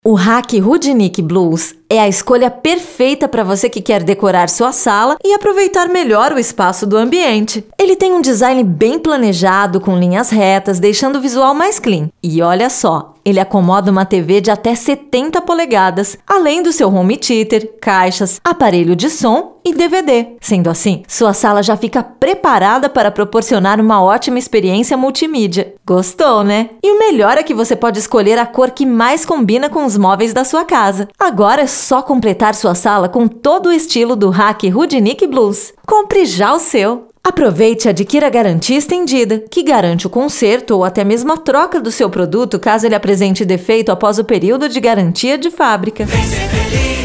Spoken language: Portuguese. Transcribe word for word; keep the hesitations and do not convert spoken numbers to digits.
O Hack Rudnick Blues é a escolha perfeita para você que quer decorar sua sala e aproveitar melhor o espaço do ambiente. Ele tem um design bem planejado, com linhas retas, deixando o visual mais clean. E olha só, ele acomoda uma T V de até setenta polegadas, além do seu home theater, caixas, aparelho de som e D V D. Sendo assim, sua sala já fica preparada para proporcionar uma ótima experiência multimídia. Gostou, né? E o melhor é que você pode escolher a cor que mais combina com os móveis da sua casa. Agora é só completar sua sala com todo o estilo do Hack Rudnick Blues. Compre já o seu! Aproveite e adquira a garantia estendida, que garante o conserto ou até mesmo a troca do seu produto caso ele apresente defeito após o período de garantia de fábrica. Vem ser feliz.